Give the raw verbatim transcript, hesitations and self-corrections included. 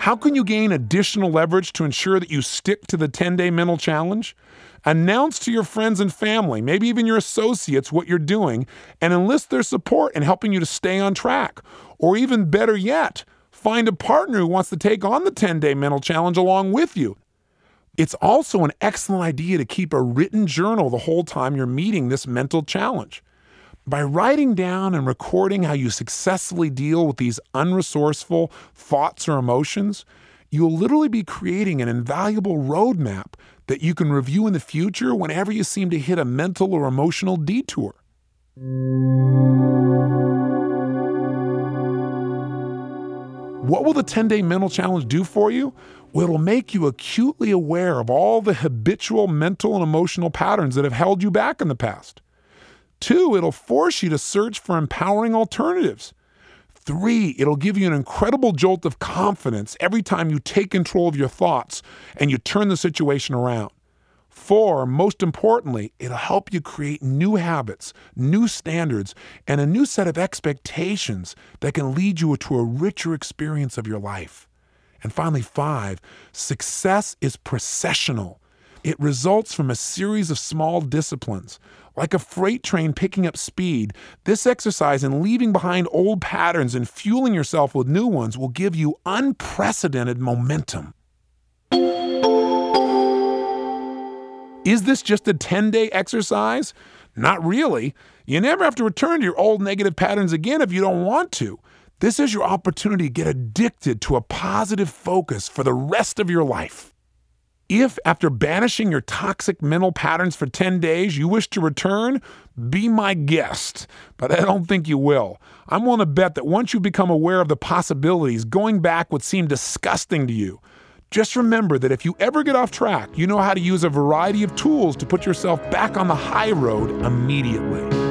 How can you gain additional leverage to ensure that you stick to the ten-day mental challenge? Announce to your friends and family, maybe even your associates, what you're doing, and enlist their support in helping you to stay on track. Or even better yet, find a partner who wants to take on the ten-day mental challenge along with you. It's also an excellent idea to keep a written journal the whole time you're meeting this mental challenge. By writing down and recording how you successfully deal with these unresourceful thoughts or emotions, you'll literally be creating an invaluable roadmap that you can review in the future whenever you seem to hit a mental or emotional detour. What will the ten-day mental challenge do for you? Well, it'll make you acutely aware of all the habitual mental and emotional patterns that have held you back in the past. Two, it'll force you to search for empowering alternatives. Three, it'll give you an incredible jolt of confidence every time you take control of your thoughts and you turn the situation around. Four, most importantly, it'll help you create new habits, new standards, and a new set of expectations that can lead you to a richer experience of your life. And finally, five, success is processional. It results from a series of small disciplines. Like a freight train picking up speed, this exercise in leaving behind old patterns and fueling yourself with new ones will give you unprecedented momentum. Is this just a ten-day exercise? Not really. You never have to return to your old negative patterns again if you don't want to. This is your opportunity to get addicted to a positive focus for the rest of your life. If, after banishing your toxic mental patterns for ten days, you wish to return, be my guest. But I don't think you will. I'm willing to bet that once you become aware of the possibilities, going back would seem disgusting to you. Just remember that if you ever get off track, you know how to use a variety of tools to put yourself back on the high road immediately.